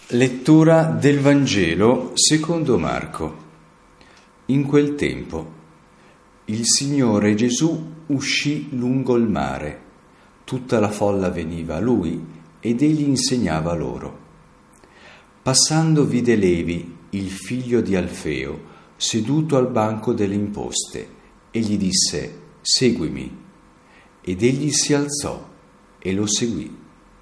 Lettura del Vangelo secondo Marco. In quel tempo il Signore Gesù uscì lungo il mare. Tutta la folla veniva a lui ed egli insegnava loro. Passando vide Levi, il figlio di Alfeo, seduto al banco delle imposte, e gli disse: «Seguimi». Ed egli si alzò e lo seguì.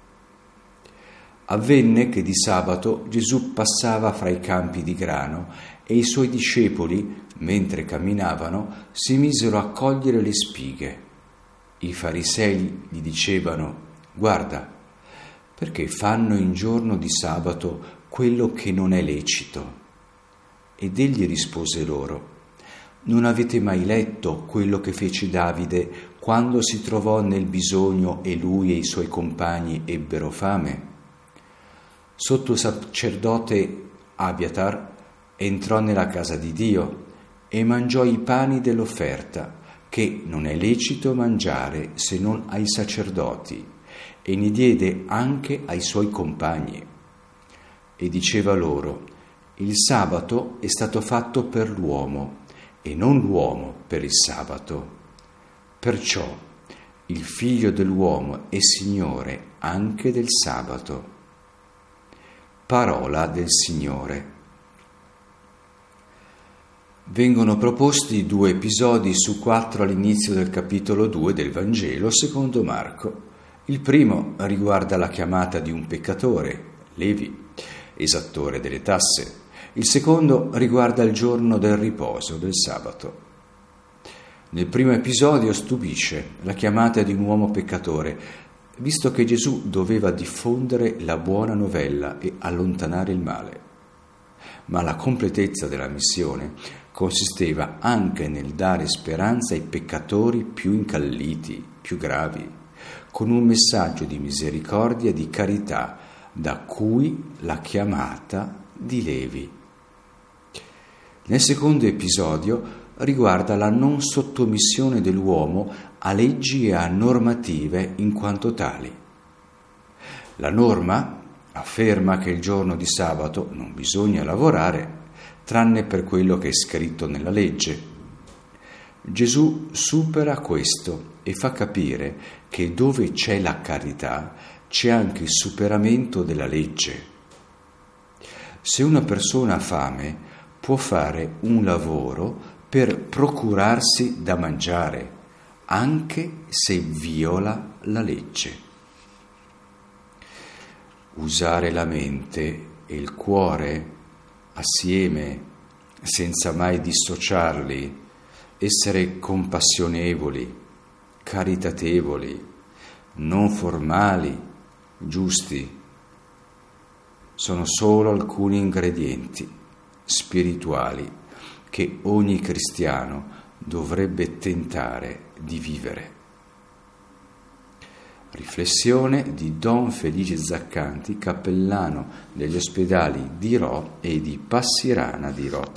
Avvenne che di sabato Gesù passava fra i campi di grano e i suoi discepoli, mentre camminavano, si misero a cogliere le spighe. I farisei gli dicevano: «Guarda, perché fanno in giorno di sabato quello che non è lecito?» Ed egli rispose loro: «Non avete mai letto quello che fece Davide quando si trovò nel bisogno e lui e i suoi compagni ebbero fame? Sotto il sacerdote Abiatar entrò nella casa di Dio e mangiò i pani dell'offerta, che non è lecito mangiare se non ai sacerdoti, e ne diede anche ai suoi compagni. E diceva loro: il sabato è stato fatto per l'uomo e non l'uomo per il sabato. Perciò il Figlio dell'uomo è Signore anche del sabato». Parola del Signore. Vengono proposti 2 episodi su 4 all'inizio del capitolo 2 del Vangelo secondo Marco. Il primo riguarda la chiamata di un peccatore, Levi, esattore delle tasse. Il secondo riguarda il giorno del riposo, del sabato. Nel primo episodio stupisce la chiamata di un uomo peccatore, visto che Gesù doveva diffondere la buona novella e allontanare il male. Ma la completezza della missione consisteva anche nel dare speranza ai peccatori più incalliti, più gravi, con un messaggio di misericordia e di carità, da cui la chiamata di Levi. Nel secondo episodio riguarda la non sottomissione dell'uomo a leggi e a normative in quanto tali. La norma afferma che il giorno di sabato non bisogna lavorare, tranne per quello che è scritto nella legge. Gesù supera questo e fa capire che dove c'è la carità c'è anche il superamento della legge. Se una persona ha fame, può fare un lavoro per procurarsi da mangiare, anche se viola la legge. Usare la mente e il cuore assieme, senza mai dissociarli, essere compassionevoli, caritatevoli, non formali, giusti, sono solo alcuni ingredienti spirituali che ogni cristiano dovrebbe tentare di vivere. Riflessione di Don Felice Zaccanti, cappellano degli ospedali di Rho e di Passirana di Rho.